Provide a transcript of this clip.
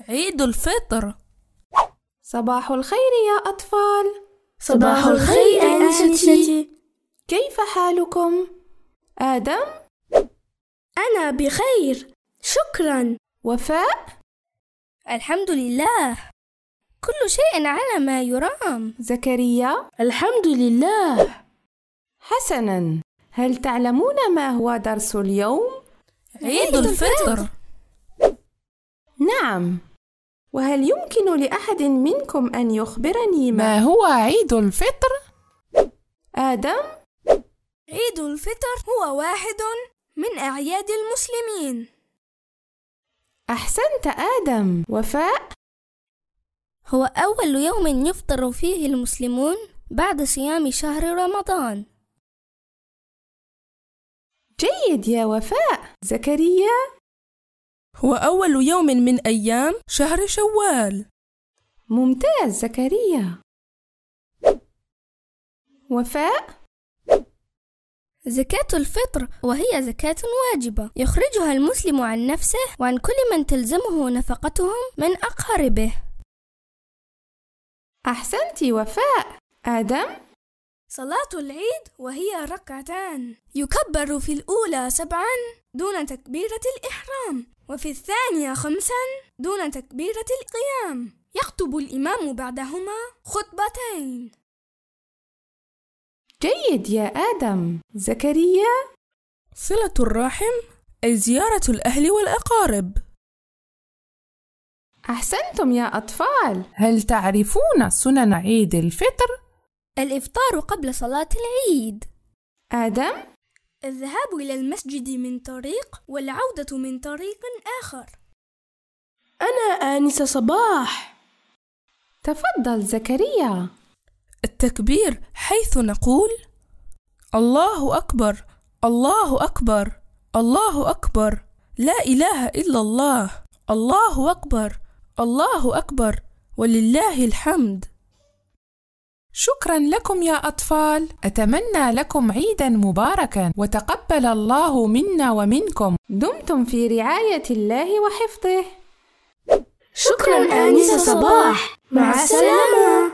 عيد الفطر. صباح الخير يا أطفال. صباح الخير أنستي. كيف حالكم؟ آدم؟ أنا بخير، شكرا. وفاء؟ الحمد لله، كل شيء على ما يرام. زكريا؟ الحمد لله. حسناً، هل تعلمون ما هو درس اليوم؟ عيد الفطر. نعم، وهل يمكن لأحد منكم أن يخبرني ما هو عيد الفطر؟ آدم؟ عيد الفطر هو واحد من أعياد المسلمين. أحسنت آدم. وفاء؟ هو أول يوم يفطر فيه المسلمون بعد صيام شهر رمضان. جيد يا وفاء. زكريا؟ هو أول يوم من أيام شهر شوال. ممتاز زكريا. وفاء؟ زكاة الفطر وهي زكاة واجبة يخرجها المسلم عن نفسه وعن كل من تلزمه نفقتهم من أقاربه. أحسنت وفاء. آدم؟ صلاة العيد وهي ركعتان، يكبر في الأولى 7 دون تكبيرة الإحرام، وفي الثانية 5 دون تكبيرة القيام. يخطب الإمام بعدهما خطبتين. جيد يا آدم. زكريا؟ صلة الرحم أي زيارة الأهل والأقارب. أحسنتم يا أطفال. هل تعرفون سنن عيد الفطر؟ الإفطار قبل صلاة العيد. آدم؟ الذهاب إلى المسجد من طريق والعودة من طريق آخر. أنا آنسة صباح. تفضل زكريا. التكبير حيث نقول الله أكبر، الله أكبر، الله أكبر، لا إله إلا الله، الله أكبر، الله أكبر، ولله الحمد. شكرا لكم يا أطفال، أتمنى لكم عيدا مباركا وتقبل الله منا ومنكم. دمتم في رعاية الله وحفظه. شكرا آنسة صباح، مع السلامة.